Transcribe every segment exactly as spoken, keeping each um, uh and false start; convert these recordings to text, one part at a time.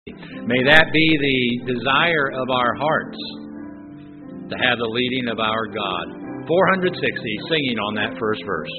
May that be the desire of our hearts, to have the leading of our God. four hundred sixty, singing on that first verse.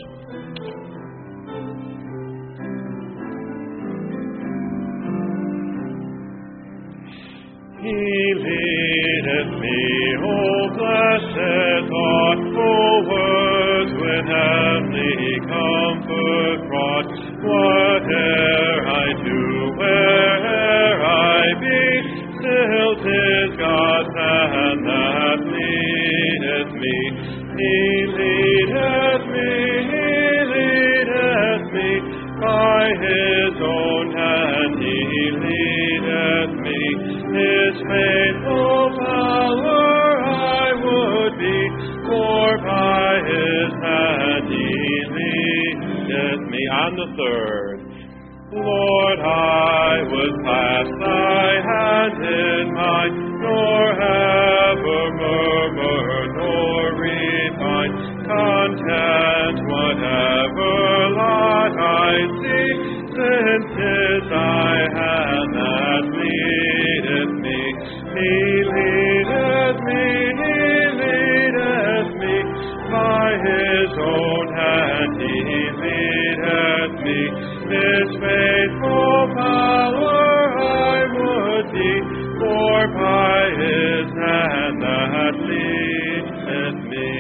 He leadeth me, O blessed thoughtful words, with heavenly comfort brought. Whate'er I do, where'er I be, still 'tis God's hand that leadeth me. He leadeth me, He leadeth me, by His own hand He leadeth me. His faithful power I would be, for by His hand He leadeth me. On the third, Lord, I would clasp Thy hand in mine, nor ever murmur, nor repine, content whatever lot I see, since 'tis Thy hand that leadeth me. He leadeth me, He leadeth me, by His own hand He leadeth me. His faithful power I would be, for by His hand that leadeth me.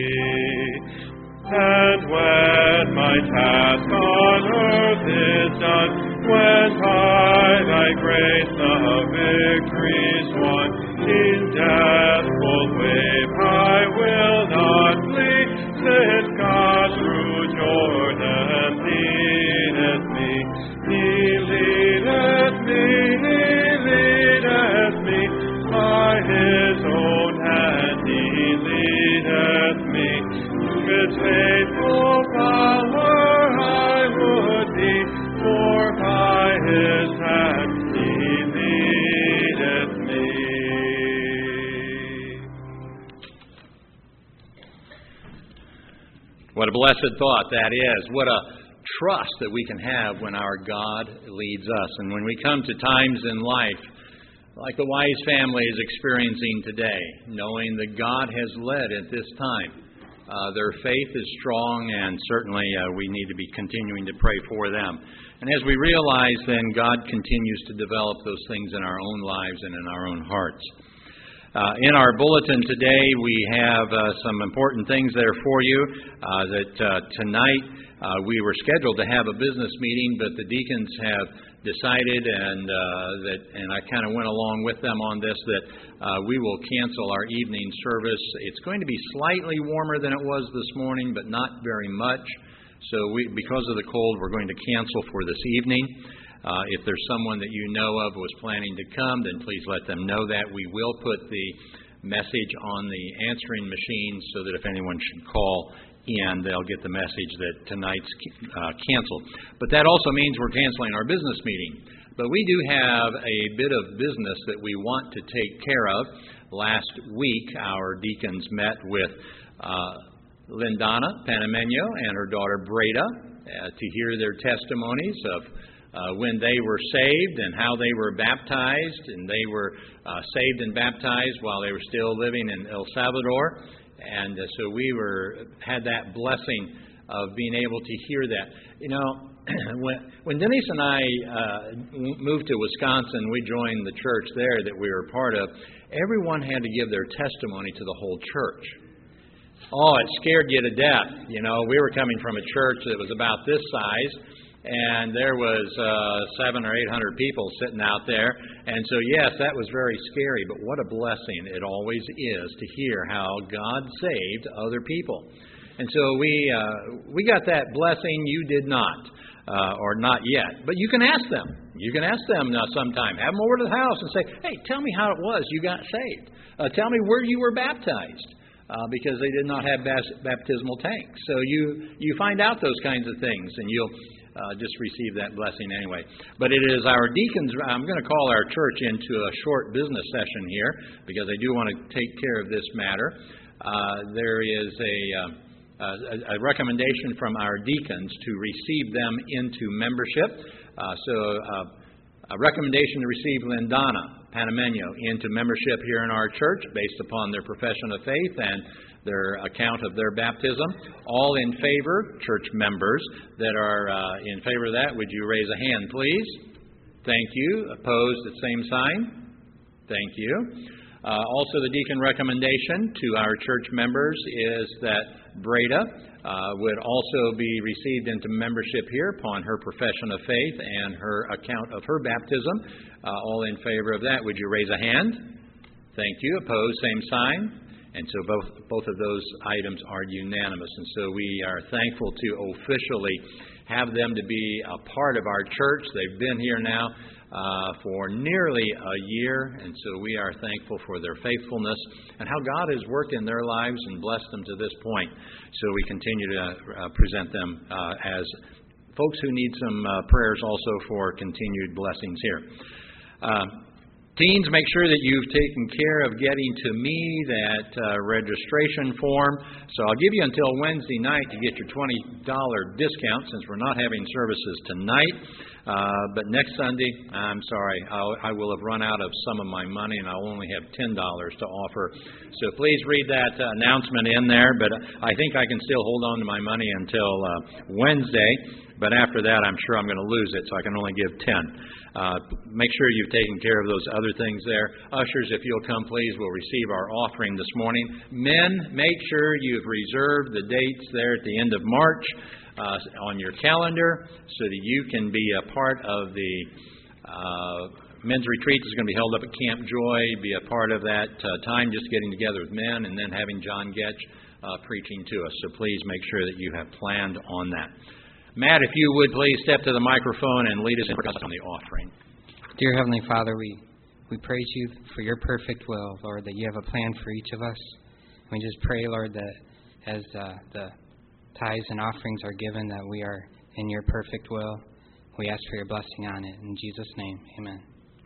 And when my task on earth is done, when by Thy grace the victory's won, in death's bold wave I will not flee, since God through Jordan leadeth me. He leadeth me, He leadeth me, by His own hand He leadeth me. His faithful power I would be, for by His hand He leadeth me. What a blessed thought that is. What a trust that we can have when our God leads us. And when we come to times in life, like the Wise family is experiencing today, knowing that God has led at this time, uh, their faith is strong, and certainly uh, we need to be continuing to pray for them. And as we realize, then, God continues to develop those things in our own lives and in our own hearts. Uh, in our bulletin today, we have uh, some important things there for you. Uh, that uh, tonight uh, we were scheduled to have a business meeting, but the deacons have decided, and uh, that, and I kind of went along with them on this, that uh, we will cancel our evening service. It's going to be slightly warmer than it was this morning, but not very much. So we, because of the cold, we're going to cancel for this evening. Uh, if there's someone that you know of who is planning to come, then please let them know that. We will put the message on the answering machine so that if anyone should call in, they'll get the message that tonight's uh, canceled. But that also means we're canceling our business meeting. But we do have a bit of business that we want to take care of. Last week, our deacons met with uh, Lindana Panamenyo and her daughter Breda uh, to hear their testimonies of Uh, when they were saved and how they were baptized, and they were uh, saved and baptized while they were still living in El Salvador. And uh, so we were had that blessing of being able to hear that. You know, when, when Denise and I uh, moved to Wisconsin, we joined the church there that we were a part of. Everyone had to give their testimony to the whole church. Oh, it scared you to death. You know, we were coming from a church that was about this size, and there was uh, seven or eight hundred people sitting out there. And so, yes, that was very scary, but what a blessing it always is to hear how God saved other people. And so we uh, we got that blessing. You did not, uh, or not yet. But you can ask them. You can ask them uh, sometime. Have them over to the house and say, hey, tell me how it was you got saved. Uh, tell me where you were baptized. Uh, because they did not have bas- baptismal tanks. So you, you find out those kinds of things, and you'll uh, just receive that blessing anyway. But it is our deacons. I'm going to call our church into a short business session here, because I do want to take care of this matter. Uh, there is a, uh, a, a recommendation from our deacons to receive them into membership. Uh, so uh, A recommendation to receive Lindana Panameno into membership here in our church based upon their profession of faith and their account of their baptism. All in favor, church members that are uh, in favor of that, would you raise a hand, please? Thank you. Opposed, the same sign. Thank you. Uh, also, the deacon recommendation to our church members is that Breda uh, would also be received into membership here upon her profession of faith and her account of her baptism. Uh, all in favor of that, would you raise a hand? Thank you. Opposed, same sign. And so both both of those items are unanimous. And so we are thankful to officially have them to be a part of our church. They've been here now uh, for nearly a year, and so we are thankful for their faithfulness and how God has worked in their lives and blessed them to this point. So we continue to uh, present them uh, as folks who need some uh, prayers also for continued blessings here. Uh, Teens, make sure that you've taken care of getting to me that uh, registration form. So I'll give you until Wednesday night to get your twenty dollars discount since we're not having services tonight. Uh, but next Sunday, I'm sorry, I'll, I will have run out of some of my money and I'll only have ten dollars to offer. So please read that uh, announcement in there. But I think I can still hold on to my money until uh, Wednesday. But after that, I'm sure I'm going to lose it, so I can only give ten. Uh, make sure you've taken care of those other things there. Ushers, if you'll come, please, we'll receive our offering this morning. Men, make sure you've reserved the dates there at the end of March uh, on your calendar so that you can be a part of the uh, men's retreat that's going to be held up at Camp Joy, be a part of that uh, time just getting together with men and then having John Getch uh, preaching to us. So please make sure that you have planned on that. Matt, if you would please step to the microphone and lead us in on the offering. Dear Heavenly Father, we, we praise you for your perfect will, Lord, that you have a plan for each of us. And we just pray, Lord, that as uh, the tithes and offerings are given, that we are in your perfect will. We ask for your blessing on it. In Jesus' name, amen.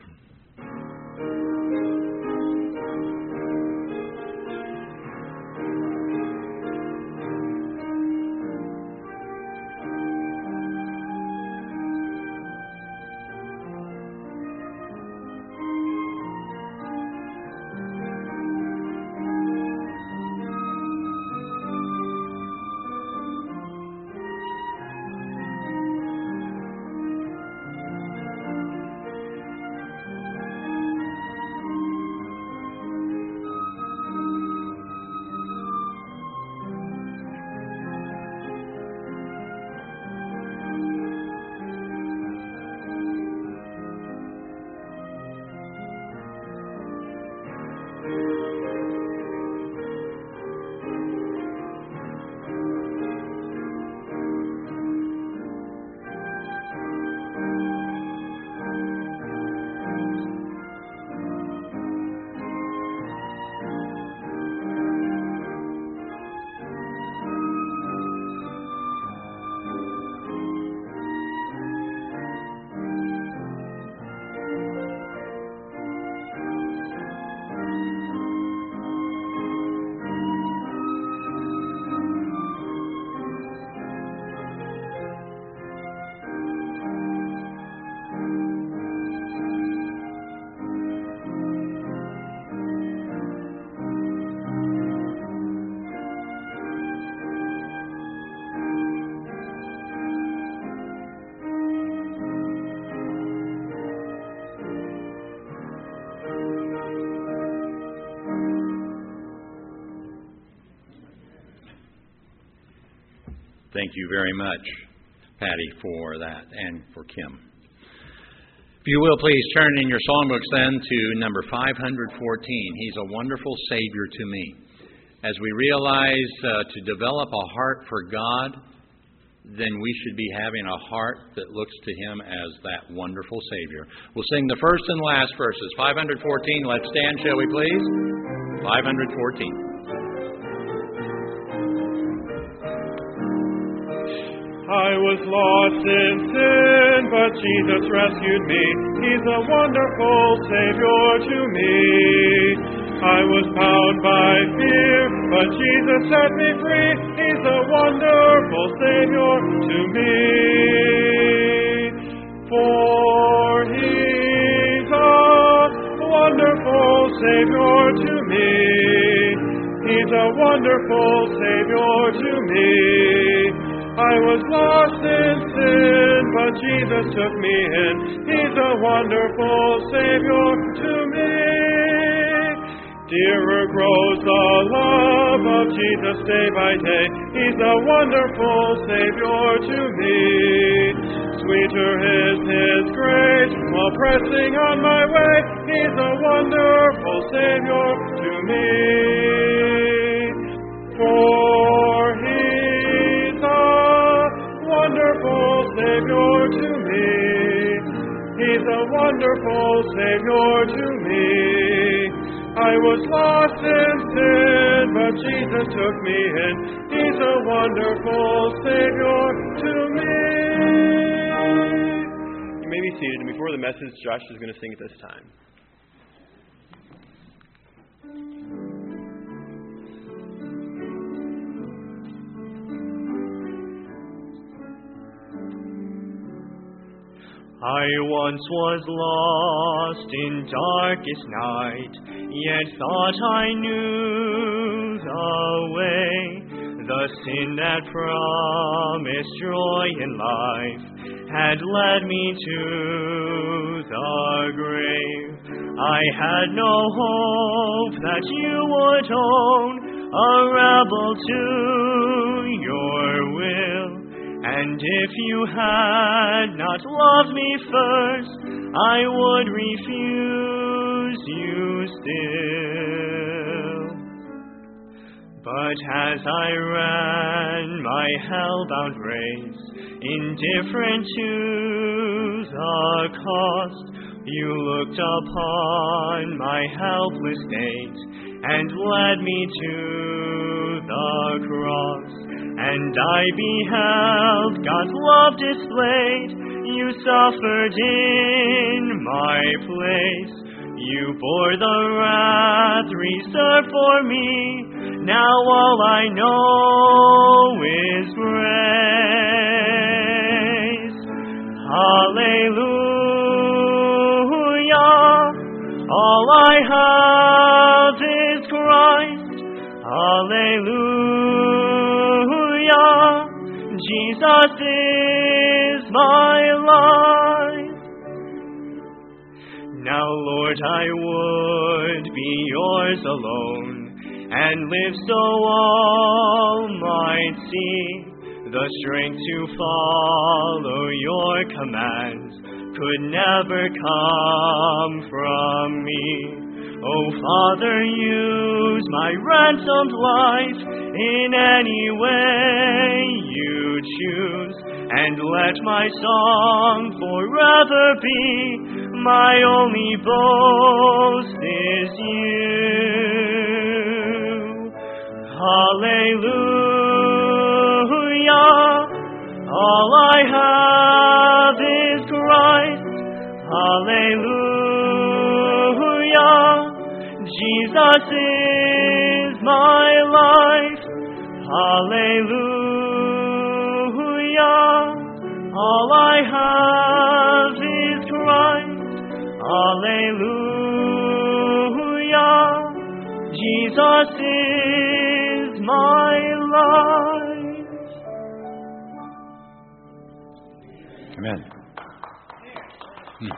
Thank you very much, Patty, for that, and for Kim. If you will, please turn in your songbooks then to number five hundred fourteen. He's a wonderful Savior to me. As we realize uh, to develop a heart for God, then we should be having a heart that looks to Him as that wonderful Savior. We'll sing the first and last verses. five hundred fourteen, let's stand, shall we please? five hundred fourteen. I was lost in sin, but Jesus rescued me. He's a wonderful Savior to me. I was bound by fear, but Jesus set me free. He's a wonderful Savior to me. For He Savior to me. He's a wonderful Savior to me. I was lost in sin, but Jesus took me in. He's a wonderful Savior to me. Dearer grows the love of Jesus day by day. He's a wonderful Savior to me. Sweeter is His grace while pressing on my way. He's a wonderful Savior to me. For He's a wonderful Savior to me. He's a wonderful Savior to me. I was lost in sin, but Jesus took me in. He's a wonderful Savior to me. You may be seated, and before the message, Josh is going to sing at this time. I once was lost in darkest night, yet thought I knew the way. The sin that promised joy in life had led me to the grave. I had no hope that you would own, a rebel to your will. And if you had not loved me first, I would refuse you still. But as I ran my hell-bound race, indifferent to the cost, you looked upon my helpless state and led me to the cross. And I beheld God's love displayed. You suffered in my place. You bore the wrath reserved for me. Now all I know is grace. Hallelujah. All I have is Christ. Hallelujah. Jesus is my life. Now, Lord, I would be yours alone and live so all might see. The strength to follow your commands could never come from me. Oh, Father, use my ransomed life in any way you choose, and let my song forever be. My only boast is you. Hallelujah. All I have is Christ. Hallelujah. Jesus is my life. Hallelujah. All I have is Christ. Hallelujah. Jesus is my life. Amen. Hmm.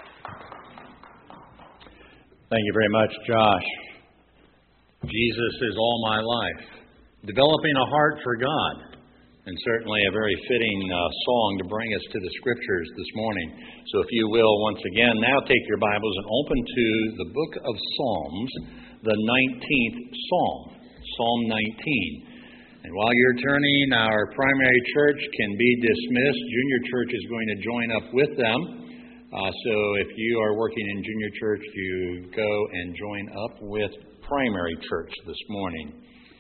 Thank you very much, Josh. Jesus is all my life. Developing a heart for God. And certainly a very fitting uh, song to bring us to the Scriptures this morning. So if you will, once again, now take your Bibles and open to the book of Psalms, the nineteenth Psalm, Psalm nineteen. And while you're turning, our primary church can be dismissed. Junior church is going to join up with them. Uh, so if you are working in junior church, you go and join up with primary church this morning.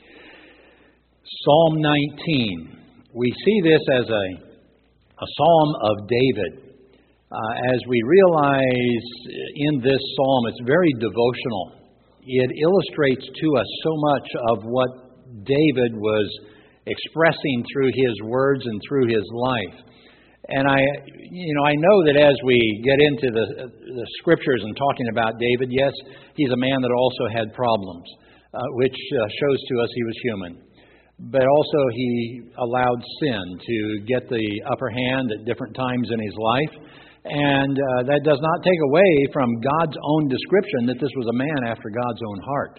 Psalm nineteen. We see this as a, a psalm of David. Uh, as we realize in this psalm, it's very devotional. It illustrates to us so much of what David was expressing through his words and through his life. And I, you know, I know that as we get into the, the scriptures and talking about David, yes, he's a man that also had problems, uh, which uh, shows to us he was human. But also he allowed sin to get the upper hand at different times in his life. And uh, that does not take away from God's own description that this was a man after God's own heart.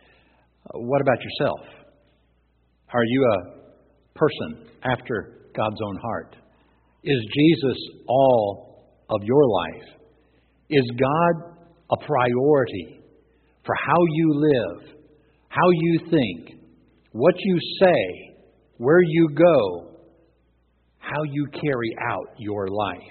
Uh, what about yourself? Are you a person after God's own heart? Is Jesus all of your life? Is God a priority for how you live, how you think, what you say, where you go, how you carry out your life?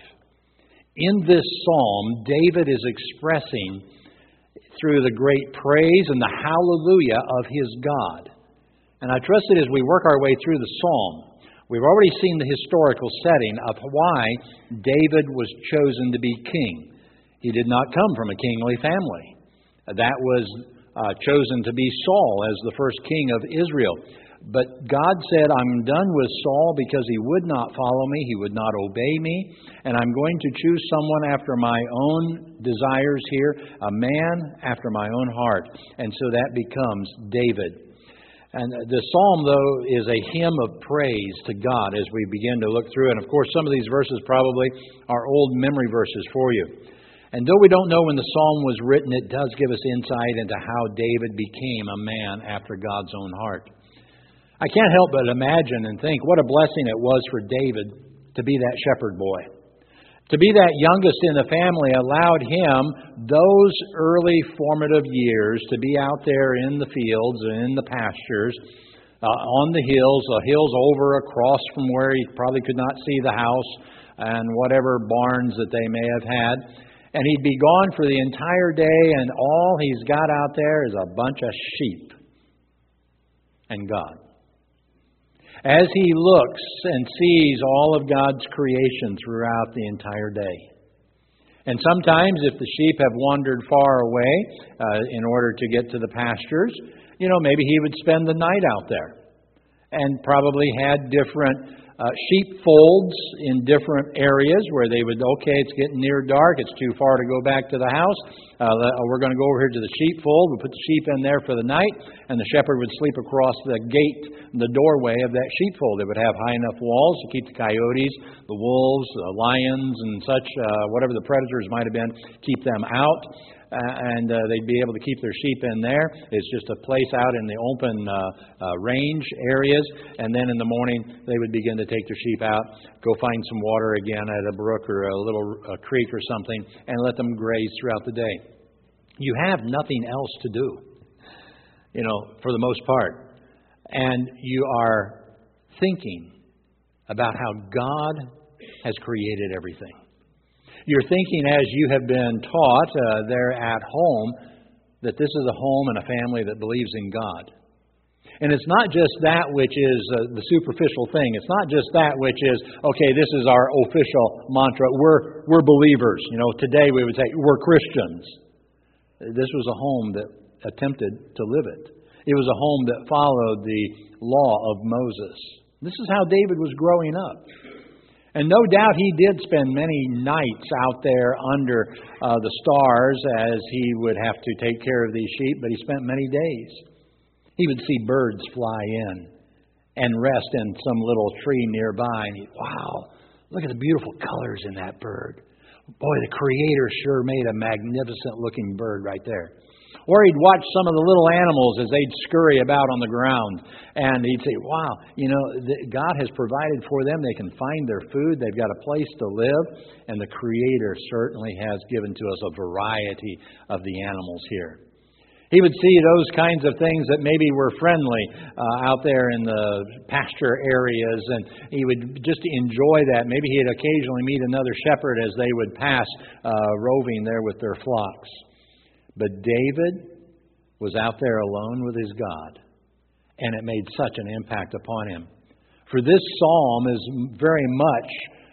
In this psalm, David is expressing through the great praise and the hallelujah of his God. And I trust that as we work our way through the psalm, we've already seen the historical setting of why David was chosen to be king. He did not come from a kingly family. That was uh, chosen to be Saul as the first king of Israel. But God said, I'm done with Saul because he would not follow me, he would not obey me, and I'm going to choose someone after my own desires here, a man after my own heart. And so that becomes David. And the psalm, though, is a hymn of praise to God as we begin to look through it. And, of course, some of these verses probably are old memory verses for you. And though we don't know when the psalm was written, it does give us insight into how David became a man after God's own heart. I can't help but imagine and think what a blessing it was for David to be that shepherd boy. To be that youngest in the family allowed him those early formative years to be out there in the fields and in the pastures, uh, on the hills, the hills over across from where he probably could not see the house and whatever barns that they may have had. And he'd be gone for the entire day, and all he's got out there is a bunch of sheep and God. As he looks and sees all of God's creation throughout the entire day. And sometimes if the sheep have wandered far away uh, in order to get to the pastures, you know, maybe he would spend the night out there. And probably had different uh, sheep folds in different areas where they would, okay, it's getting near dark, it's too far to go back to the house. Uh, we're going to go over here to the sheepfold. We'll put the sheep in there for the night, and the shepherd would sleep across the gate, the doorway of that sheepfold. It would have high enough walls to keep the coyotes, the wolves, the lions, and such, uh, whatever the predators might have been, keep them out. Uh, and uh, they'd be able to keep their sheep in there. It's just a place out in the open uh, uh, range areas. And then in the morning, they would begin to take their sheep out, go find some water again at a brook or a little a creek or something, and let them graze throughout the day. You have nothing else to do, you know, for the most part. And you are thinking about how God has created everything. You're thinking, as you have been taught uh, there at home, that this is a home and a family that believes in God. And it's not just that which is uh, the superficial thing. It's not just that which is, okay, this is our official mantra. We're we're believers. You know, today we would say we're Christians. This was a home that attempted to live it. It was a home that followed the law of Moses. This is how David was growing up. And no doubt he did spend many nights out there under uh, the stars as he would have to take care of these sheep, but he spent many days. He would see birds fly in and rest in some little tree nearby, and he'd, wow, look at the beautiful colors in that bird. Boy, the Creator sure made a magnificent-looking bird right there. Or he'd watch some of the little animals as they'd scurry about on the ground. And he'd say, wow, you know, God has provided for them. They can find their food. They've got a place to live. And the Creator certainly has given to us a variety of the animals here. He would see those kinds of things that maybe were friendly uh, out there in the pasture areas, and he would just enjoy that. Maybe he'd occasionally meet another shepherd as they would pass uh, roving there with their flocks. But David was out there alone with his God, and it made such an impact upon him. For this psalm is very much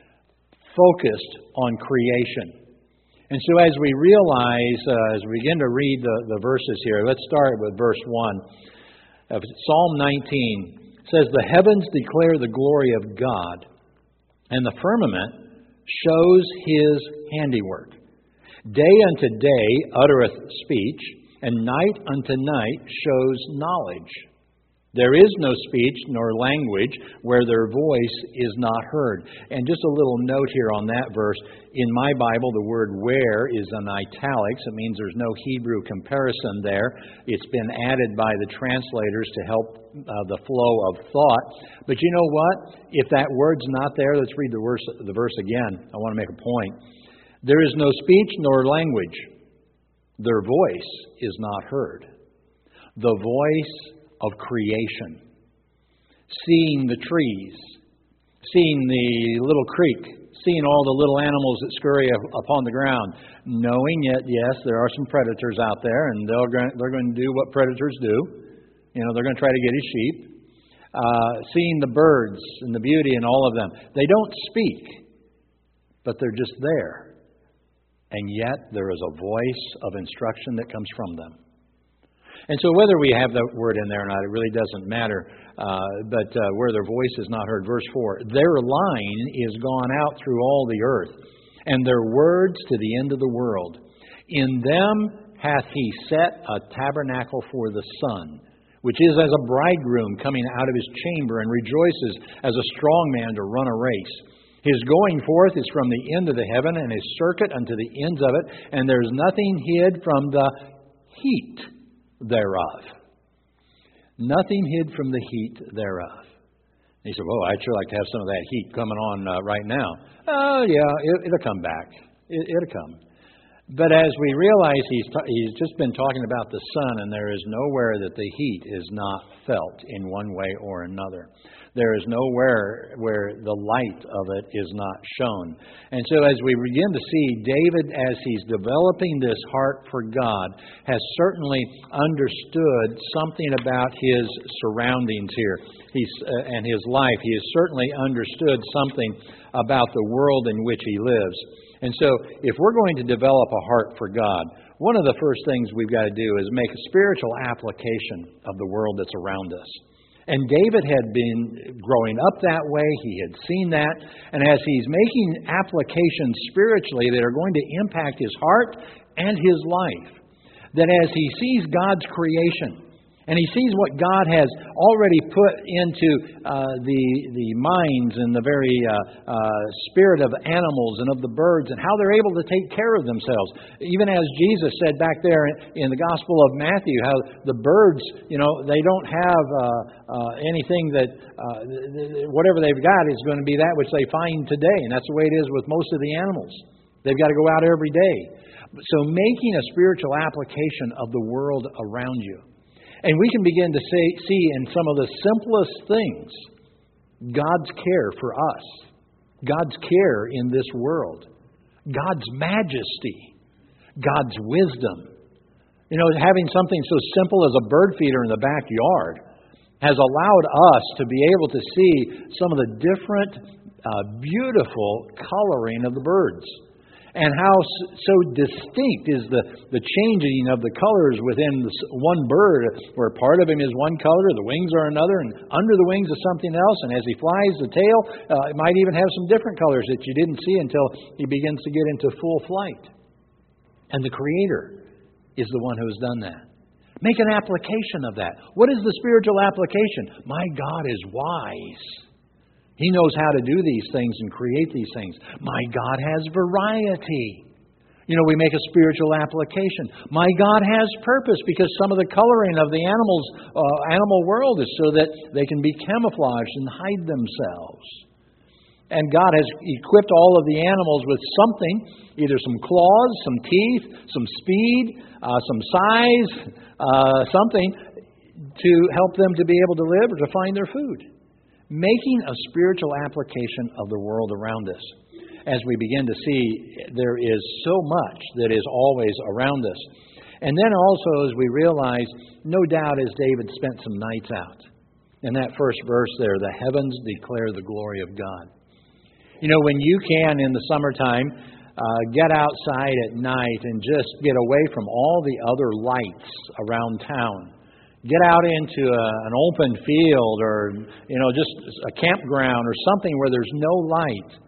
focused on creation. And so as we realize, uh, as we begin to read the, the verses here, let's start with verse one of Psalm nineteen. It says, "The heavens declare the glory of God, and the firmament shows His handiwork. Day unto day uttereth speech, and night unto night shows knowledge. There is no speech nor language where their voice is not heard. And just a little note here on that verse. In my Bible, the word where is in italics. It means there's no Hebrew comparison there. It's been added by the translators to help uh, the flow of thought. But you know what? If that word's not there, let's read the verse, the verse again. I want to make a point. There is no speech nor language. Their voice is not heard. The voice of creation. Seeing the trees, seeing the little creek, seeing all the little animals that scurry upon the ground, knowing yet, yes, there are some predators out there, and they're they're going to do what predators do. You know, they're going to try to get his sheep. Uh, seeing the birds and the beauty in all of them. They don't speak, but they're just there. And yet there is a voice of instruction that comes from them. And so whether we have that word in there or not, it really doesn't matter. Uh, but uh, where their voice is not heard. Verse four, their line is gone out through all the earth, and their words to the end of the world. In them hath He set a tabernacle for the sun, which is as a bridegroom coming out of his chamber, and rejoices as a strong man to run a race. His going forth is from the end of the heaven, and his circuit unto the ends of it, and there is nothing hid from the heat thereof. Nothing hid from the heat thereof. And he said, well, I'd sure like to have some of that heat coming on uh, right now. Oh, yeah, it, it'll come back. It, it'll come. But as we realize he's, t- he's just been talking about the sun, and there is nowhere that the heat is not felt in one way or another. There is nowhere where the light of it is not shown. And so as we begin to see, David, as he's developing this heart for God, has certainly understood something about his surroundings here he's, uh, and his life. He has certainly understood something about the world in which he lives. And so if we're going to develop a heart for God, one of the first things we've got to do is make a spiritual application of the world that's around us. And David had been growing up that way. He had seen that. And as he's making applications spiritually that are going to impact his heart and his life, that as he sees God's creation, and he sees what God has already put into uh, the the minds and the very uh, uh, spirit of animals and of the birds, and how they're able to take care of themselves. Even as Jesus said back there in the Gospel of Matthew, how the birds, you know, they don't have uh, uh, anything that, uh, whatever they've got is going to be that which they find today. And that's the way it is with most of the animals. They've got to go out every day. So making a spiritual application of the world around you. And we can begin to say, see in some of the simplest things God's care for us, God's care in this world, God's majesty, God's wisdom. You know, having something so simple as a bird feeder in the backyard has allowed us to be able to see some of the different uh, beautiful coloring of the birds. And how so distinct is the, the changing of the colors within one bird, where part of him is one color, the wings are another, and under the wings is something else. And as he flies, the tail uh, it might even have some different colors that you didn't see until he begins to get into full flight. And the Creator is the one who has done that. Make an application of that. What is the spiritual application? My God is wise. He knows how to do these things and create these things. My God has variety. You know, we make a spiritual application. My God has purpose, because some of the coloring of the animals, uh, animal world is so that they can be camouflaged and hide themselves. And God has equipped all of the animals with something, either some claws, some teeth, some speed, uh, some size, uh, something to help them to be able to live or to find their food. Making a spiritual application of the world around us. As we begin to see, there is so much that is always around us. And then also, as we realize, no doubt as David spent some nights out. In that first verse there, the heavens declare the glory of God. You know, when you can, in the summertime, uh, get outside at night and just get away from all the other lights around town. Get out into a, an open field, or, you know, just a campground or something where there's no light.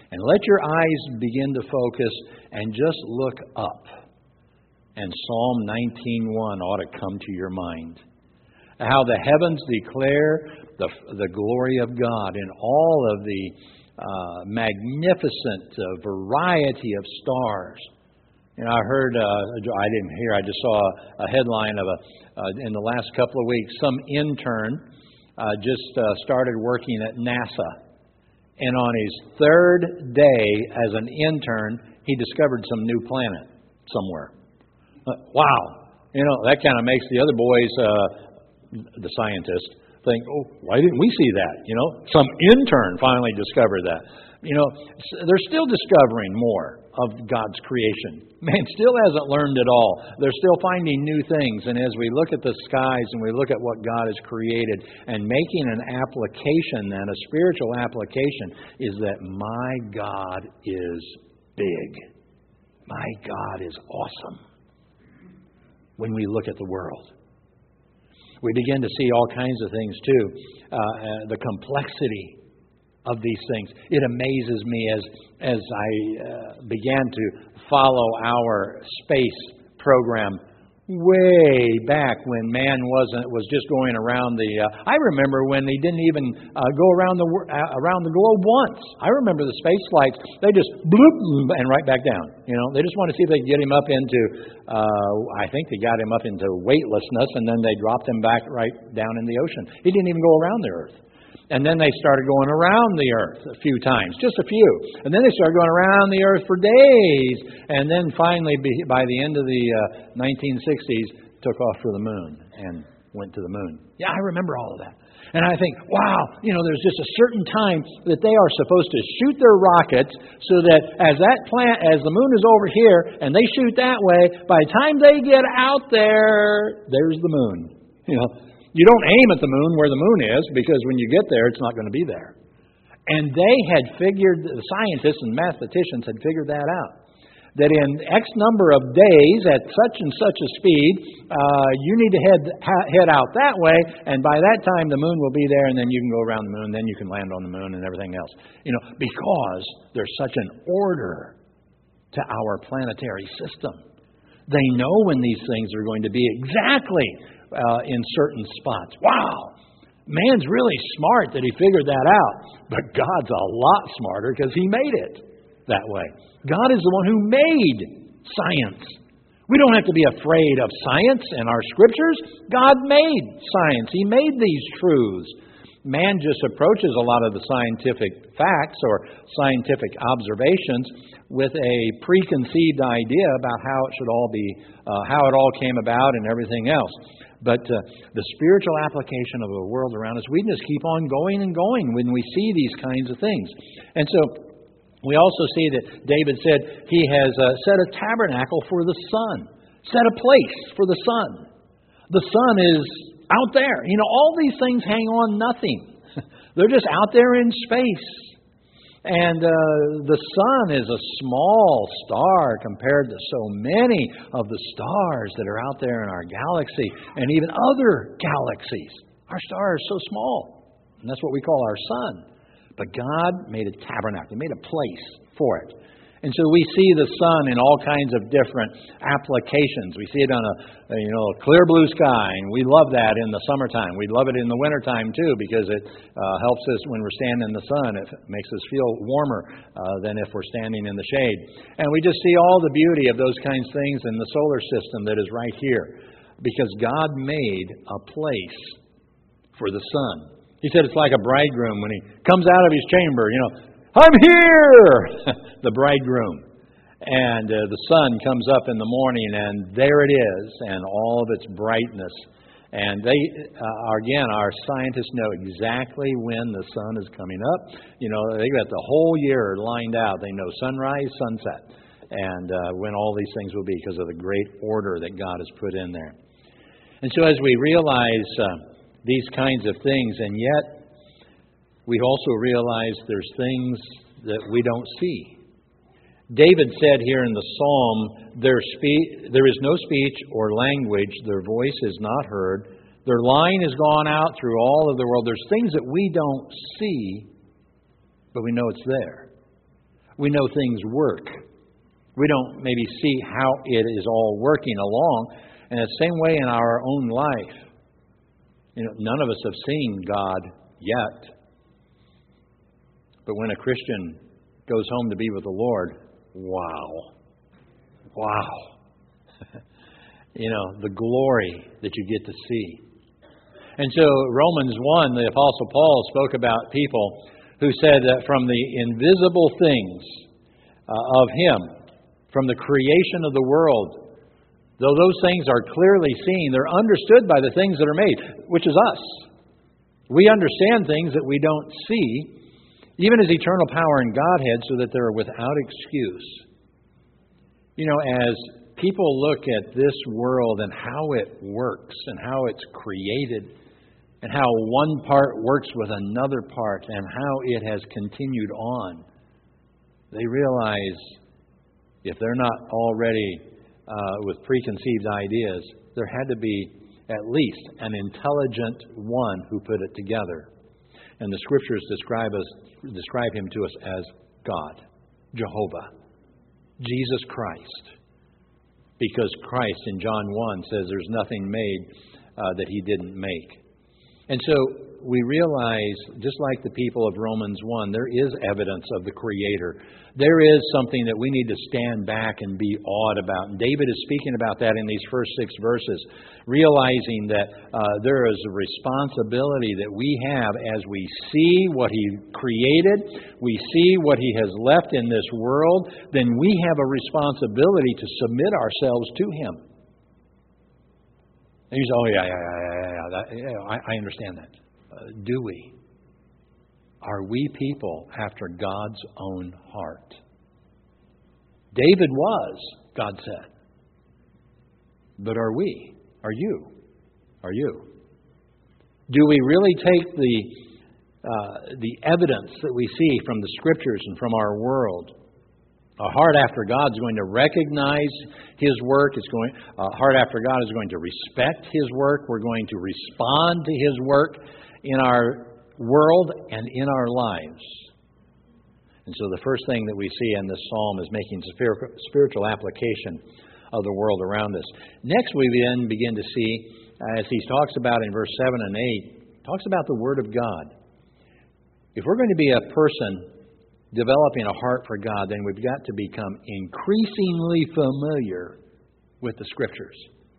And let your eyes begin to focus and just look up. And Psalm nineteen one ought to come to your mind. How the heavens declare the, the glory of God in all of the uh, magnificent uh, variety of stars. You know, I heard, uh, I didn't hear, I just saw a, a headline of a, uh, in the last couple of weeks, some intern uh, just uh, started working at NASA. And on his third day as an intern, he discovered some new planet somewhere. Uh, wow. You know, that kind of makes the other boys, uh, the scientists, think, oh, why didn't we see that? You know, some intern finally discovered that. You know, they're still discovering more of God's creation. Man still hasn't learned it all. They're still finding new things. And as we look at the skies and we look at what God has created and making an application then, a spiritual application, is that my God is big. My God is awesome. When we look at the world, we begin to see all kinds of things too. Uh, uh, the complexity of these things. It amazes me as as I uh, began to follow our space program way back when man wasn't was just going around the. Uh, I remember when they didn't even uh, go around the uh, around the globe once. I remember the space flights. They just bloop and right back down. You know, they just want to see if they could get him up into. Uh, I think they got him up into weightlessness, and then they dropped him back right down in the ocean. He didn't even go around the Earth. And then they started going around the earth a few times, just a few. And then they started going around the earth for days. And then finally, by the end of the uh, nineteen sixties, took off for the moon and went to the moon. Yeah, I remember all of that. And I think, wow, you know, there's just a certain time that they are supposed to shoot their rockets so that as that plant, as the moon is over here and they shoot that way, by the time they get out there, there's the moon. You know. You don't aim at the moon where the moon is, because when you get there, it's not going to be there. And they had figured, the scientists and mathematicians had figured that out. That in X number of days, at such and such a speed, uh, you need to head head out that way, and by that time the moon will be there, and then you can go around the moon, then you can land on the moon and everything else. You know, because there's such an order to our planetary system. They know when these things are going to be exactly Uh, in certain spots. Wow! Man's really smart that he figured that out. But God's a lot smarter because He made it that way. God is the one who made science. We don't have to be afraid of science in our scriptures. God made science. He made these truths. Man just approaches a lot of the scientific facts or scientific observations with a preconceived idea about how it should all be, uh, how it all came about and everything else. But uh, the spiritual application of the world around us, we just keep on going and going when we see these kinds of things. And so we also see that David said he has uh, set a tabernacle for the sun, set a place for the sun. The sun is out there. You know, all these things hang on nothing. They're just out there in space. And uh, the sun is a small star compared to so many of the stars that are out there in our galaxy and even other galaxies. Our star is so small, and that's what we call our sun. But God made a tabernacle. He made a place for it. And so we see the sun in all kinds of different applications. We see it on a, a you know a clear blue sky, and we love that in the summertime. We love it in the wintertime too, because it uh, helps us when we're standing in the sun. It makes us feel warmer uh, than if we're standing in the shade. And we just see all the beauty of those kinds of things in the solar system that is right here, because God made a place for the sun. He said it's like a bridegroom when he comes out of his chamber, you know, I'm here, the bridegroom. And uh, the sun comes up in the morning, and there it is, and all of its brightness. And they, uh, again, our scientists know exactly when the sun is coming up. You know, they got the whole year lined out. They know sunrise, sunset, and uh, when all these things will be, because of the great order that God has put in there. And so as we realize uh, these kinds of things, and yet we also realize there's things that we don't see. David said here in the Psalm, their spe- there is no speech or language, their voice is not heard, their line has gone out through all of the world. There's things that we don't see, but we know it's there. We know things work. We don't maybe see how it is all working along. And the same way in our own life. You know, none of us have seen God yet. But when a Christian goes home to be with the Lord, wow. Wow. You know, the glory that you get to see. And so Romans one, the Apostle Paul spoke about people who said that from the invisible things uh, of Him, from the creation of the world, though those things are clearly seen, they're understood by the things that are made, which is us. We understand things that we don't see, even as eternal power and Godhead, so that they're without excuse. You know, as people look at this world and how it works and how it's created and how one part works with another part and how it has continued on, they realize if they're not already uh, with preconceived ideas, there had to be at least an intelligent one who put it together. And the Scriptures describe us, describe Him to us as God, Jehovah, Jesus Christ. Because Christ in John one says there's nothing made uh, that He didn't make. And so we realize, just like the people of Romans one, there is evidence of the Creator. There is something that we need to stand back and be awed about. And David is speaking about that in these first six verses, realizing that uh, there is a responsibility that we have as we see what He created, we see what He has left in this world, then we have a responsibility to submit ourselves to Him. And you say, oh, yeah, yeah, yeah, yeah, yeah, that, yeah I, I understand that. Uh, do we? Are we people after God's own heart? David was, God said. But are we? Are you? Are you? Do we really take the uh, the evidence that we see from the Scriptures and from our world? A heart after God is going to recognize His work. It's going. A heart after God is going to respect His work. We're going to respond to His work in our world and in our lives. And so the first thing that we see in this psalm is making spiritual application of the world around us. Next, we then begin to see, as he talks about in verse seven and eight, talks about the Word of God. If we're going to be a person developing a heart for God, then we've got to become increasingly familiar with the Scriptures.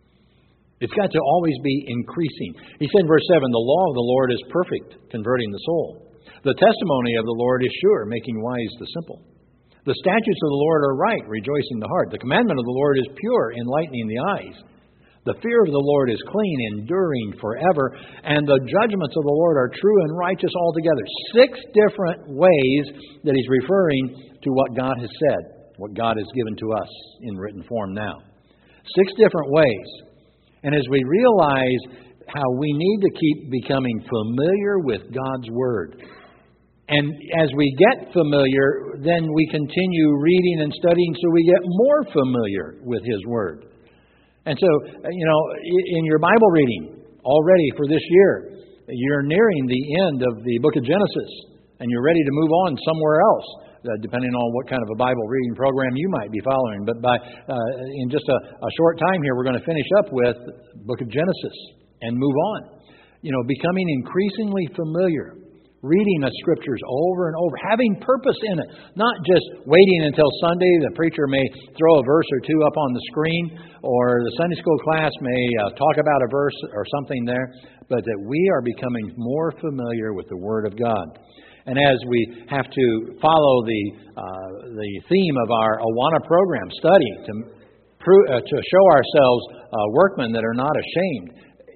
It's got to always be increasing. He said in verse seven, the law of the Lord is perfect, converting the soul. The testimony of the Lord is sure, making wise the simple. The statutes of the Lord are right, rejoicing the heart. The commandment of the Lord is pure, enlightening the eyes. The fear of the Lord is clean, enduring forever. And the judgments of the Lord are true and righteous altogether. Six different ways that he's referring to what God has said, what God has given to us in written form now. Six different ways. And as we realize how we need to keep becoming familiar with God's Word, and as we get familiar, then we continue reading and studying so we get more familiar with His Word. And so, you know, in your Bible reading already for this year, you're nearing the end of the book of Genesis, and you're ready to move on somewhere else, uh, depending on what kind of a Bible reading program you might be following. But by uh, in just a, a short time here, we're going to finish up with the book of Genesis and move on. You know, becoming increasingly familiar, reading the Scriptures over and over, having purpose in it, not just waiting until Sunday. The preacher may throw a verse or two up on the screen, or the Sunday school class may uh, talk about a verse or something there, but that we are becoming more familiar with the Word of God. And as we have to follow the uh, the theme of our Awana program, study to pro- uh, to show ourselves uh, workmen that are not ashamed,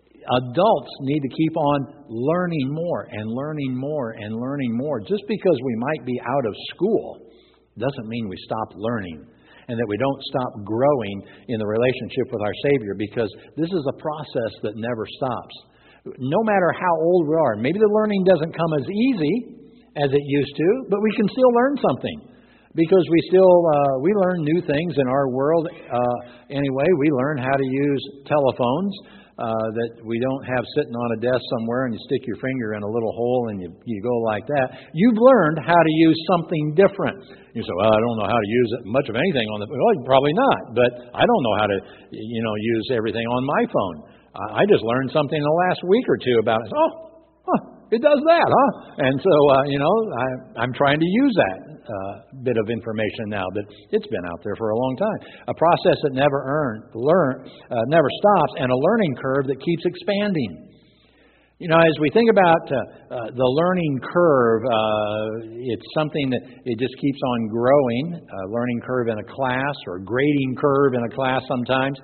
adults need to keep on learning more and learning more and learning more. Just because we might be out of school doesn't mean we stop learning and that we don't stop growing in the relationship with our Savior, because this is a process that never stops. No matter how old we are, maybe the learning doesn't come as easy as it used to, but we can still learn something. Because we still, uh, we learn new things in our world uh, anyway. We learn how to use telephones. uh, that we don't have sitting on a desk somewhere and you stick your finger in a little hole and you, you go like that. You've learned how to use something different. You say, well, I don't know how to use it, much of anything on the phone. Well, probably not, but I don't know how to, you know, use everything on my phone. I just learned something in the last week or two about it. Oh, huh, it does that, huh? And so, uh, you know, I, I'm trying to use that uh, bit of information now, but it's been out there for a long time. A process that never earn, learn, uh, never stops, and a learning curve that keeps expanding. You know, as we think about uh, uh, the learning curve, uh, it's something that it just keeps on growing. A learning curve in a class or a grading curve in a class sometimes.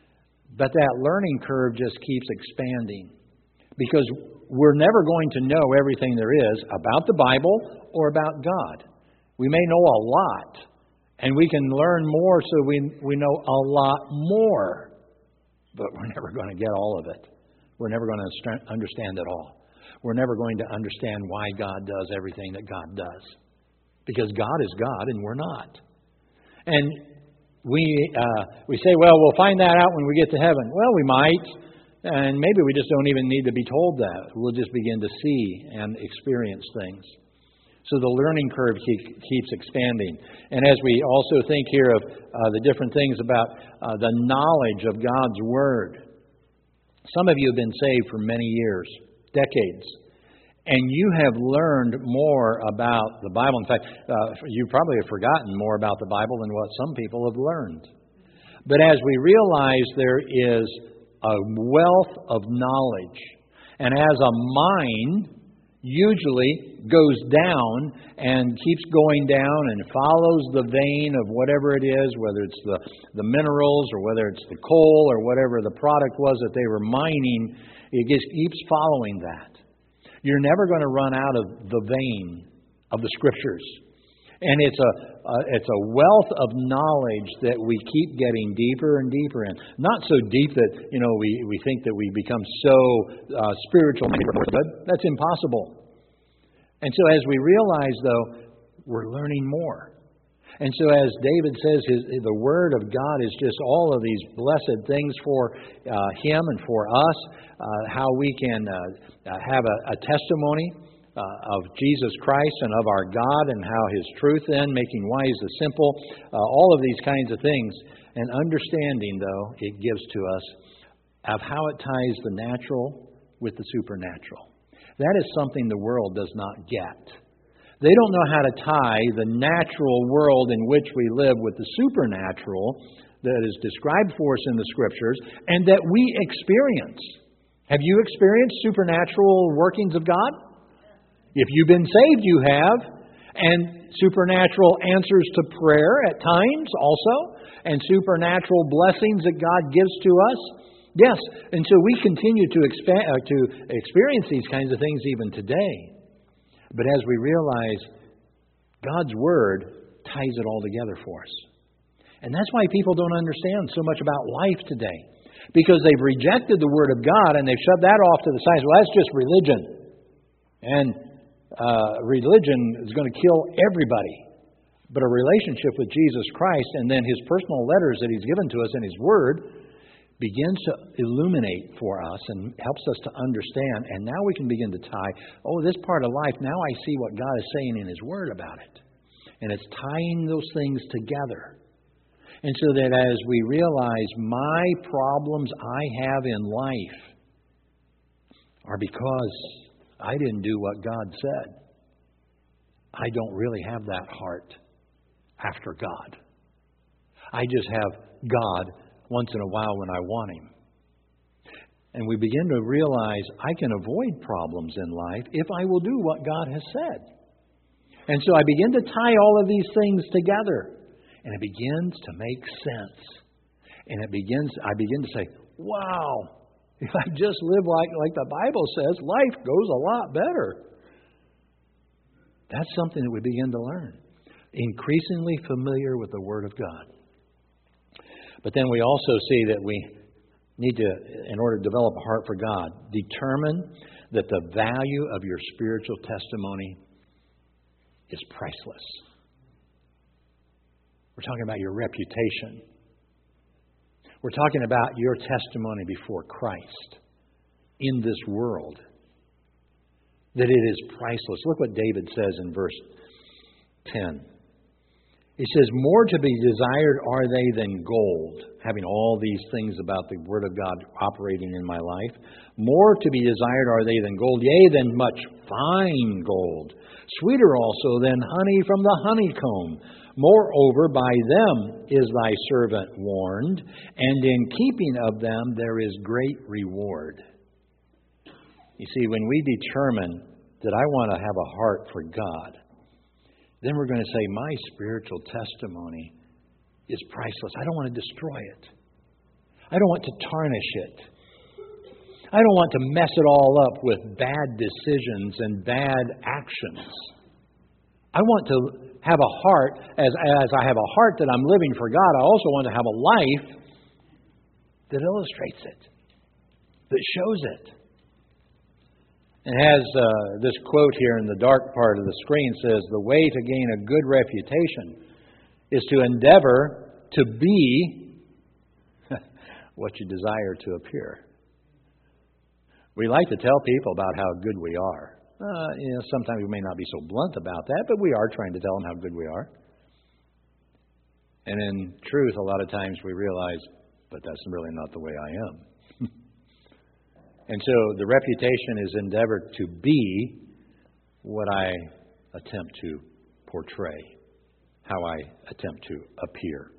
But that learning curve just keeps expanding because we're never going to know everything there is about the Bible or about God. We may know a lot, and we can learn more so we, we know a lot more, but we're never going to get all of it. We're never going to understand it all. We're never going to understand why God does everything that God does, because God is God and we're not. And we uh, we say, well, we'll find that out when we get to heaven. Well, we might, and maybe we just don't even need to be told that. We'll just begin to see and experience things. So the learning curve keep, keeps expanding. And as we also think here of uh, the different things about uh, the knowledge of God's Word, some of you have been saved for many years, decades, and you have learned more about the Bible. In fact, uh, you probably have forgotten more about the Bible than what some people have learned. But as we realize there is a wealth of knowledge, and as a mind usually goes down and keeps going down and follows the vein of whatever it is, whether it's the, the minerals or whether it's the coal or whatever the product was that they were mining, it just keeps following that. You're never going to run out of the vein of the Scriptures. And it's a, a it's a wealth of knowledge that we keep getting deeper and deeper in. Not so deep that, you know, we, we think that we become so uh, spiritual, but that's impossible. And so as we realize, though, we're learning more. And so as David says, his, the Word of God is just all of these blessed things for uh, him and for us, uh, how we can uh, have a, a testimony Uh, of Jesus Christ and of our God and how His truth in, making wise the simple, uh, all of these kinds of things. And understanding, though, it gives to us of how it ties the natural with the supernatural. That is something the world does not get. They don't know how to tie the natural world in which we live with the supernatural that is described for us in the Scriptures and that we experience. Have you experienced supernatural workings of God? If you've been saved, you have. And supernatural answers to prayer at times also. And supernatural blessings that God gives to us. Yes. And so we continue to, expand, uh, to experience these kinds of things even today. But as we realize, God's Word ties it all together for us. And that's why people don't understand so much about life today. Because they've rejected the Word of God and they've shoved that off to the side. Well, that's just religion. And Uh, religion is going to kill everybody. But a relationship with Jesus Christ and then His personal letters that He's given to us in His Word begins to illuminate for us and helps us to understand. And now we can begin to tie, oh, this part of life, now I see what God is saying in His Word about it. And it's tying those things together. And so that as we realize my problems I have in life are because I didn't do what God said. I don't really have that heart after God. I just have God once in a while when I want Him. And we begin to realize I can avoid problems in life if I will do what God has said. And so I begin to tie all of these things together. And it begins to make sense. And it begins, I begin to say, wow, if I just live like, like the Bible says, life goes a lot better. That's something that we begin to learn. Increasingly familiar with the Word of God. But then we also see that we need to, in order to develop a heart for God, determine that the value of your spiritual testimony is priceless. We're talking about your reputation. We're talking about your testimony before Christ in this world. That it is priceless. Look what David says in verse ten. He says, more to be desired are they than gold. Having all these things about the Word of God operating in my life. More to be desired are they than gold, yea, than much fine gold. Sweeter also than honey from the honeycomb. Moreover, by them is thy servant warned, and in keeping of them there is great reward. You see, when we determine that I want to have a heart for God, then we're going to say, my spiritual testimony is priceless. I don't want to destroy it. I don't want to tarnish it. I don't want to mess it all up with bad decisions and bad actions. I want to have a heart, as, as I have a heart that I'm living for God, I also want to have a life that illustrates it, that shows it. It has uh, this quote here in the dark part of the screen says, the way to gain a good reputation is to endeavor to be what you desire to appear. We like to tell people about how good we are. Uh, you know, sometimes we may not be so blunt about that, but we are trying to tell them how good we are. And in truth, a lot of times we realize, but that's really not the way I am. And so the reputation is endeavored to be what I attempt to portray, how I attempt to appear.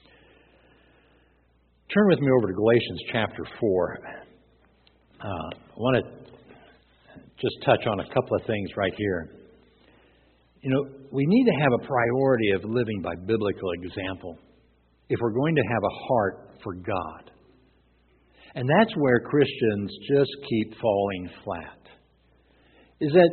Turn with me over to Galatians chapter four. Uh, I want to just touch on a couple of things right here. You know, we need to have a priority of living by biblical example if we're going to have a heart for God. And that's where Christians just keep falling flat. Is that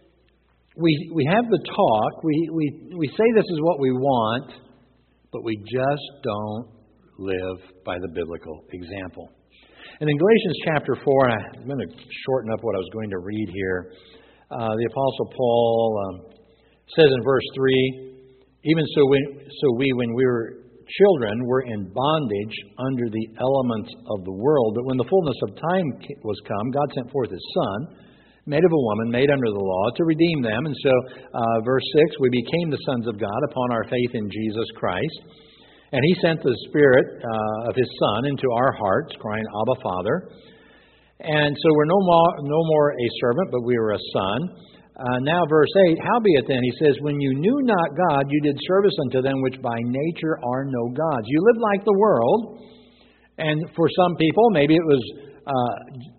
we we have the talk, we, we, we say this is what we want, but we just don't live by the biblical example. And in Galatians chapter four, and I'm going to shorten up what I was going to read here, uh, the Apostle Paul um, says in verse three, even so, we, so we, when we were children were in bondage under the elements of the world. But when the fullness of time was come, God sent forth His Son, made of a woman, made under the law, to redeem them. And so, uh, verse six, we became the sons of God upon our faith in Jesus Christ. And He sent the Spirit uh, of His Son into our hearts, crying, Abba, Father. And so we're no more, no more a servant, but we are a son. Uh, now, verse eight, howbeit then, he says, when you knew not God, you did service unto them which by nature are no gods. You lived like the world, and for some people, maybe it was uh,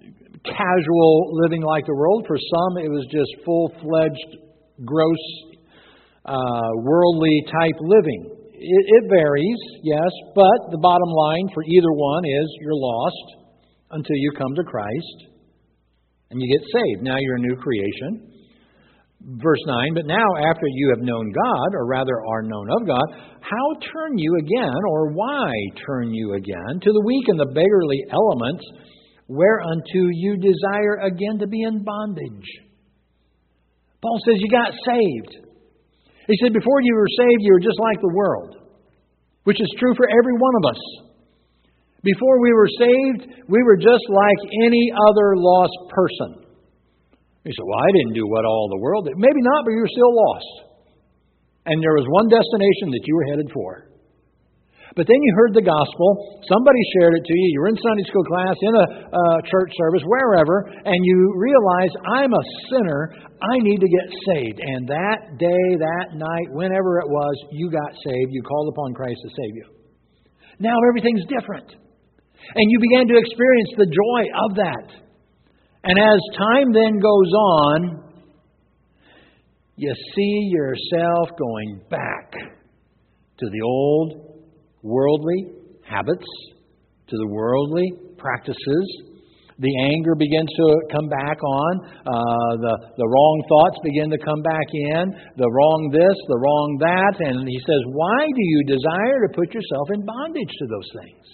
casual living like the world. For some, it was just full-fledged, gross, uh, worldly type living. It, it varies, yes, but the bottom line for either one is you're lost until you come to Christ, and you get saved. Now you're a new creation. Verse nine, but now after you have known God, or rather are known of God, how turn you again, or why turn you again, to the weak and the beggarly elements, whereunto you desire again to be in bondage? Paul says you got saved. He said before you were saved, you were just like the world, which is true for every one of us. Before we were saved, we were just like any other lost person. He said, well, I didn't do what all the world did. Maybe not, but you were still lost. And there was one destination that you were headed for. But then you heard the gospel. Somebody shared it to you. You were in Sunday school class, in a uh, church service, wherever, and you realize, I'm a sinner. I need to get saved. And that day, that night, whenever it was, you got saved. You called upon Christ to save you. Now everything's different. And you began to experience the joy of that. And as time then goes on, you see yourself going back to the old worldly habits, to the worldly practices. The anger begins to come back on. Uh, the, the wrong thoughts begin to come back in. The wrong this, the wrong that. And he says, why do you desire to put yourself in bondage to those things?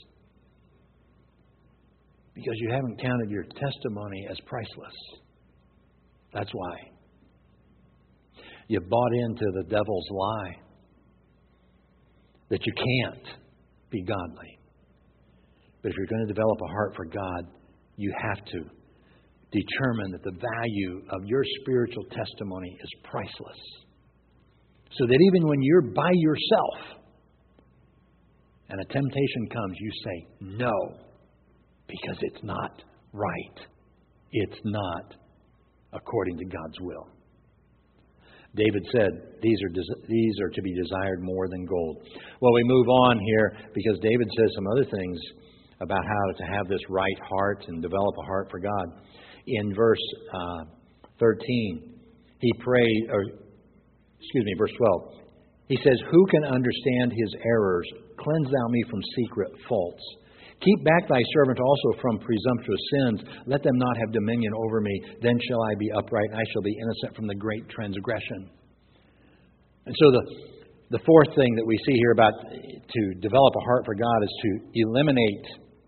Because you haven't counted your testimony as priceless. That's why. You've bought into the devil's lie that you can't be godly. But if you're going to develop a heart for God, you have to determine that the value of your spiritual testimony is priceless. So that even when you're by yourself and a temptation comes, you say, no, because it's not right. It's not according to God's will. David said, these are des- these are to be desired more than gold. Well, we move on here because David says some other things about how to have this right heart and develop a heart for God. In verse uh, thirteen, he prayed, or excuse me, verse twelve. He says, who can understand his errors? Cleanse thou me from secret faults. Keep back thy servant also from presumptuous sins. Let them not have dominion over me. Then shall I be upright, and I shall be innocent from the great transgression. And so the, the fourth thing that we see here about to develop a heart for God is to eliminate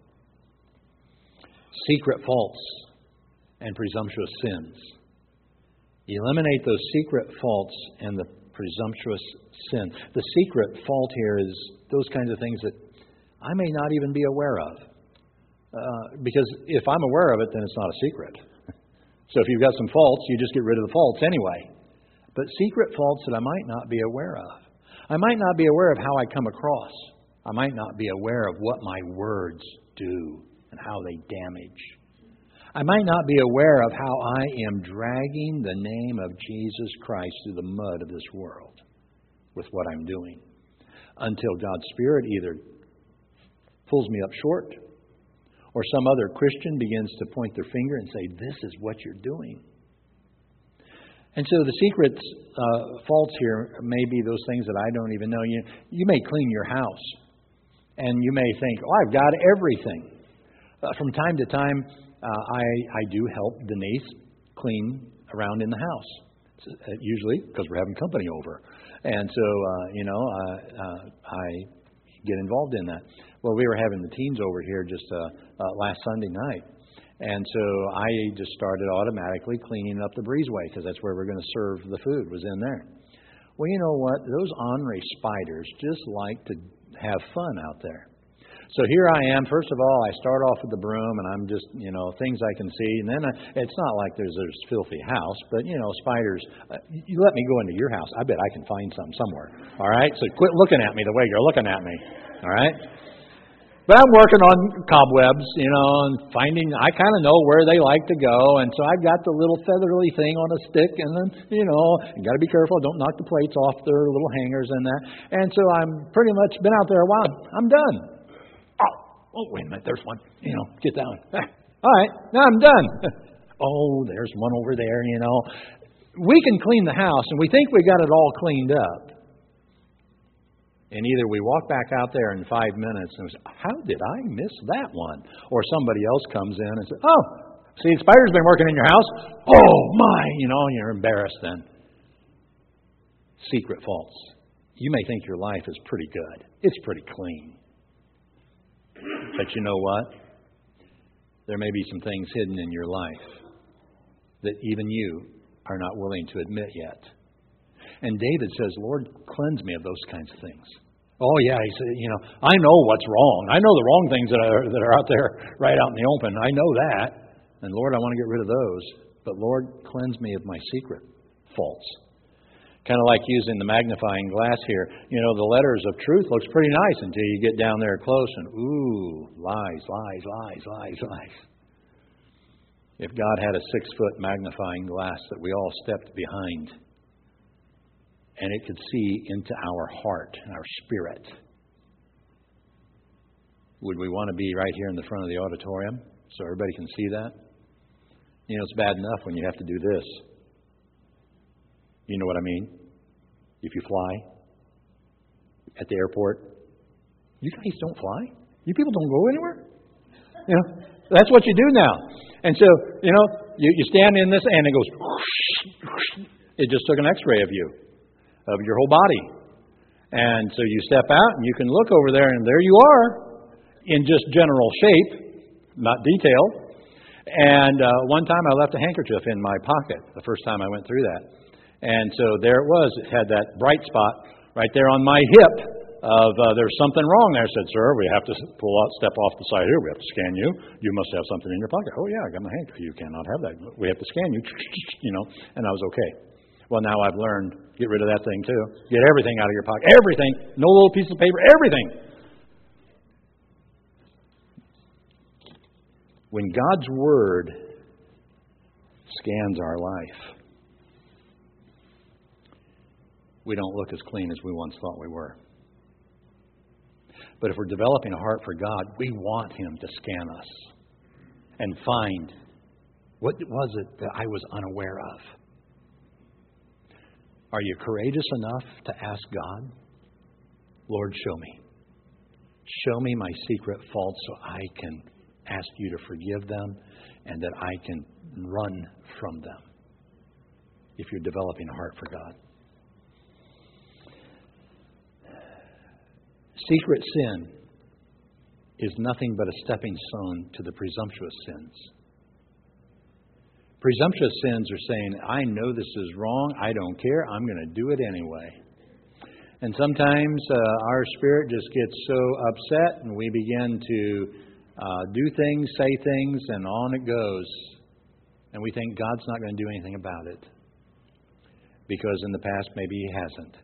secret faults and presumptuous sins. Eliminate those secret faults and the presumptuous sin. The secret fault here is those kinds of things that I may not even be aware of. Uh, because if I'm aware of it, then it's not a secret. So if you've got some faults, you just get rid of the faults anyway. But secret faults that I might not be aware of. I might not be aware of how I come across. I might not be aware of what my words do and how they damage. I might not be aware of how I am dragging the name of Jesus Christ through the mud of this world with what I'm doing. Until God's Spirit either pulls me up short, or some other Christian begins to point their finger and say, this is what you're doing. And so the secret uh, faults here may be those things that I don't even know. You, you may clean your house, and you may think, oh, I've got everything. Uh, from time to time, uh, I, I do help Denise clean around in the house, uh, usually because we're having company over. And so, uh, you know, uh, uh, I get involved in that. Well, we were having the teens over here just uh, uh, last Sunday night. And so I just started automatically cleaning up the breezeway because that's where we're going to serve the food, was in there. Well, you know what? Those ornery spiders just like to have fun out there. So here I am. First of all, I start off with the broom, and I'm just, you know, things I can see. And then I, it's not like there's this filthy house, but, you know, spiders, uh, you let me go into your house. I bet I can find some somewhere. All right? So quit looking at me the way you're looking at me. All right? But I'm working on cobwebs, you know, and finding, I kind of know where they like to go. And so I've got the little feathery thing on a stick, and then, you know, you got to be careful. Don't knock the plates off their little hangers and that. And so I'm pretty much been out there a while. I'm done. Oh, oh wait a minute. There's one. You know, get down. All right. Now I'm done. Oh, there's one over there, you know. We can clean the house, and we think we got it all cleaned up. And either we walk back out there in five minutes and we say, how did I miss that one? Or somebody else comes in and says, oh, see, the spider's been working in your house. Oh, my, you know, you're embarrassed then. Secret faults. You may think your life is pretty good. It's pretty clean. But you know what? There may be some things hidden in your life that even you are not willing to admit yet. And David says, Lord, cleanse me of those kinds of things. Oh, yeah, he said, you know, I know what's wrong. I know the wrong things that are, that are out there right out in the open. I know that. And Lord, I want to get rid of those. But Lord, cleanse me of my secret faults. Kind of like using the magnifying glass here. You know, the letters of truth looks pretty nice until you get down there close and, ooh, lies, lies, lies, lies, lies. If God had a six-foot magnifying glass that we all stepped behind, and it could see into our heart, our spirit, would we want to be right here in the front of the auditorium so everybody can see that? You know, it's bad enough when you have to do this. You know what I mean? If you fly at the airport, you guys don't fly? You people don't go anywhere? You know, that's what you do now. And so, you know, you, you stand in this and it goes whoosh, whoosh. It just took an x-ray of you, of your whole body. And so you step out and you can look over there and there you are in just general shape, not detail. And uh, one time I left a handkerchief in my pocket the first time I went through that. And so there it was. It had that bright spot right there on my hip of uh, there's something wrong there. I said, sir, we have to pull out, step off the side here. We have to scan you. You must have something in your pocket. Oh, yeah, I got my hand. You cannot have that. We have to scan you. You know, and I was okay. Well, now I've learned, get rid of that thing too. Get everything out of your pocket. Everything. No little piece of paper. Everything. When God's Word scans our life, we don't look as clean as we once thought we were. But if we're developing a heart for God, we want Him to scan us and find what was it that I was unaware of. Are you courageous enough to ask God, Lord, show me. Show me my secret faults so I can ask you to forgive them and that I can run from them. If you're developing a heart for God. Secret sin is nothing but a stepping stone to the presumptuous sins. Presumptuous sins are saying, I know this is wrong, I don't care, I'm going to do it anyway. And sometimes uh, our spirit just gets so upset and we begin to uh, do things, say things, and on it goes. And we think God's not going to do anything about it. Because in the past maybe He hasn't.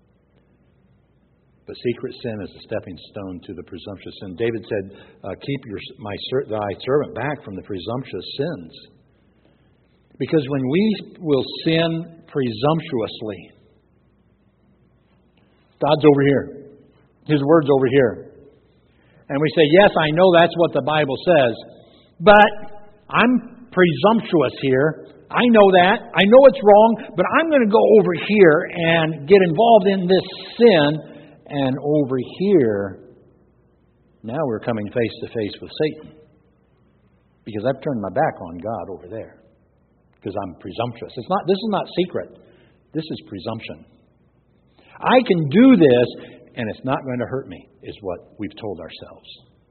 But secret sin is a stepping stone to the presumptuous sin. David said, uh, keep your, my thy servant back from the presumptuous sins. Because when we will sin presumptuously, God's over here. His Word's over here. And we say, yes, I know that's what the Bible says, but I'm presumptuous here. I know that. I know it's wrong, but I'm going to go over here and get involved in this sin. And over here, now we're coming face to face with Satan. Because I've turned my back on God over there. Because I'm presumptuous. It's not. This is not secret. This is presumption. I can do this, and it's not going to hurt me, is what we've told ourselves.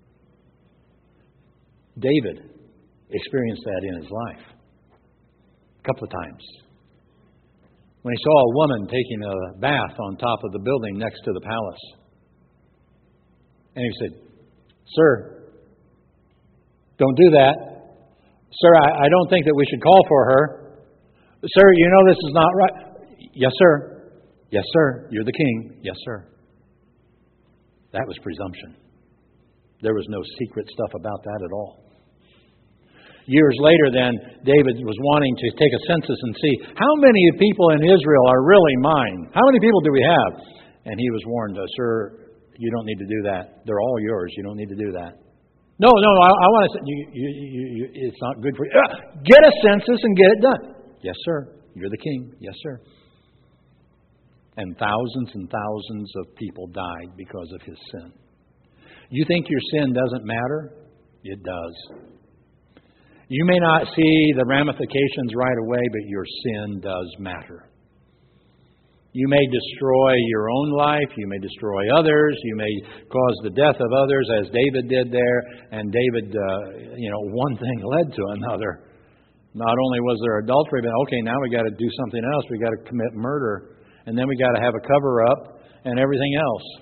David experienced that in his life. A couple of times. When he saw a woman taking a bath on top of the building next to the palace. And he said, Sir, don't do that. Sir, I, I don't think that we should call for her. Sir, you know this is not right. Yes, sir. Yes, sir. You're the king. Yes, sir. That was presumption. There was no secret stuff about that at all. Years later, then, David was wanting to take a census and see how many people in Israel are really mine. How many people do we have? And he was warned, Sir, you don't need to do that. They're all yours. You don't need to do that. No, no, I, I want to. You, you, you, you, it's not good for you. Uh, get a census and get it done. Yes, sir. You're the king. Yes, sir. And thousands and thousands of people died because of his sin. You think your sin doesn't matter? It does. You may not see the ramifications right away, but your sin does matter. You may destroy your own life. You may destroy others. You may cause the death of others, as David did there. And David, uh, you know, one thing led to another. Not only was there adultery, but okay, now we got to do something else. We got to commit murder. And then we got to have a cover-up and everything else.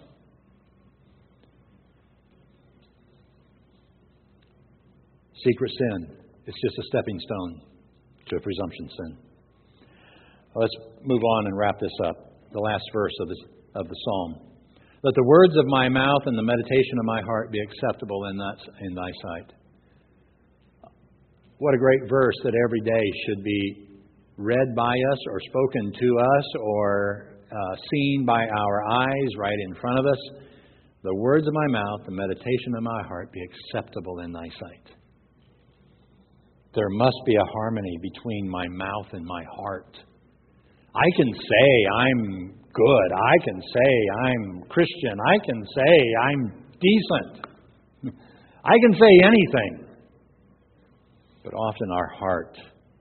Secret sin. It's just a stepping stone to a presumption sin. Let's move on and wrap this up. The last verse of, this, of the psalm. Let the words of my mouth and the meditation of my heart be acceptable in, that, in thy sight. What a great verse that every day should be read by us or spoken to us or uh, seen by our eyes right in front of us. The words of my mouth, the meditation of my heart be acceptable in thy sight. There must be a harmony between my mouth and my heart. I can say I'm good. I can say I'm Christian. I can say I'm decent. I can say anything. But often our heart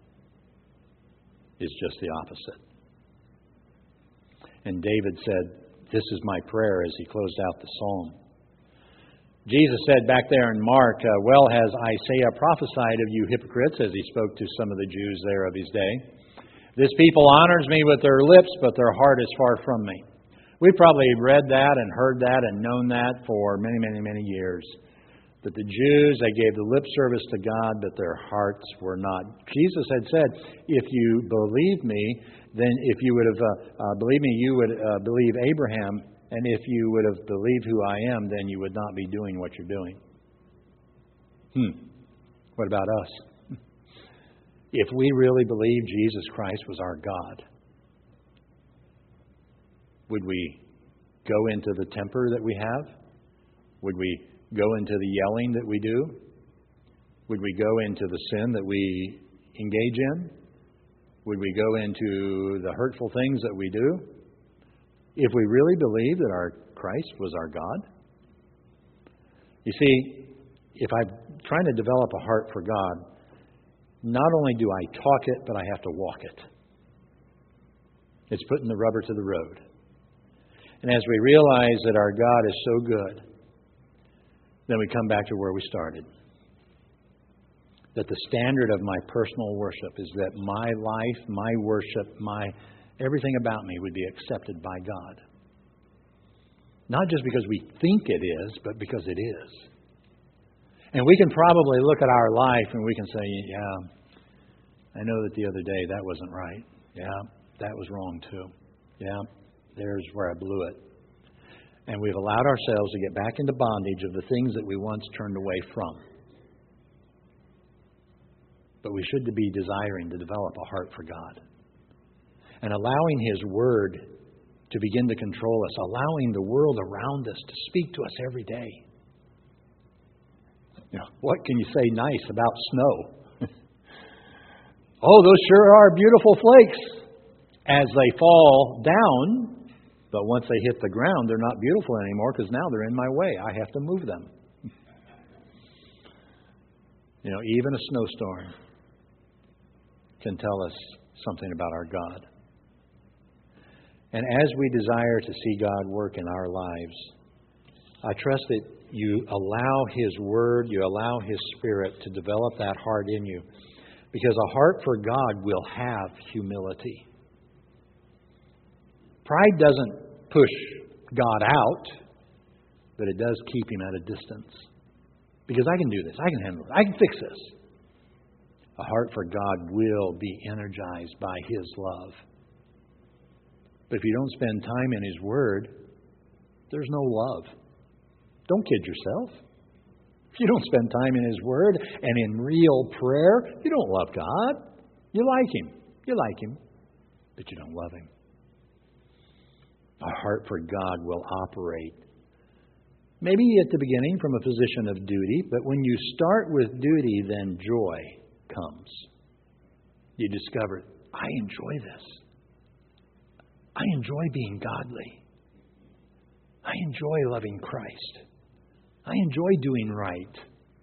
is just the opposite. And David said, this is my prayer as he closed out the psalm. Jesus said back there in Mark, uh, well has Isaiah prophesied of you hypocrites, as he spoke to some of the Jews there of his day. This people honors me with their lips, but their heart is far from me. We've probably read that and heard that and known that for many, many, many years. That the Jews, they gave the lip service to God, but their hearts were not. Jesus had said, if you believe me, then if you would have uh, uh, believed me, you would uh, believe Abraham. And if you would have believed who I am, then you would not be doing what you're doing. Hmm. What about us? If we really believe Jesus Christ was our God, would we go into the temper that we have? Would we go into the yelling that we do? Would we go into the sin that we engage in? Would we go into the hurtful things that we do? If we really believe that our Christ was our God? You see, if I'm trying to develop a heart for God, not only do I talk it, but I have to walk it. It's putting the rubber to the road. And as we realize that our God is so good, then we come back to where we started. That the standard of my personal worship is that my life, my worship, my everything about me would be accepted by God. Not just because we think it is, but because it is. And we can probably look at our life and we can say, yeah, I know that the other day that wasn't right. Yeah, that was wrong too. Yeah, there's where I blew it. And we've allowed ourselves to get back into bondage of the things that we once turned away from. But we should be desiring to develop a heart for God. And allowing His Word to begin to control us. Allowing the world around us to speak to us every day. You know, what can you say nice about snow? Oh, those sure are beautiful flakes as they fall down. But once they hit the ground, they're not beautiful anymore because now they're in my way. I have to move them. You know, even a snowstorm can tell us something about our God. And as we desire to see God work in our lives, I trust that you allow His Word, you allow His Spirit to develop that heart in you. Because a heart for God will have humility. Pride doesn't push God out, but it does keep Him at a distance. Because I can do this, I can handle it, I can fix this. A heart for God will be energized by His love. But if you don't spend time in His Word, there's no love. Don't kid yourself. If you don't spend time in His Word and in real prayer, you don't love God. You like Him. You like Him, but you don't love Him. A heart for God will operate, maybe at the beginning from a position of duty, but when you start with duty, then joy comes. You discover, I enjoy this. I enjoy being godly. I enjoy loving Christ. I enjoy doing right.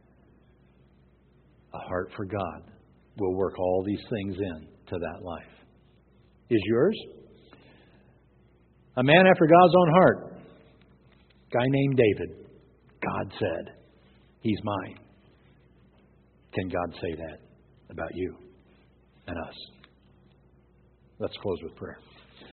A heart for God will work all these things in to that life. Is yours? A man after God's own heart. Guy named David. God said, He's mine. Can God say that about you and us? Let's close with prayer.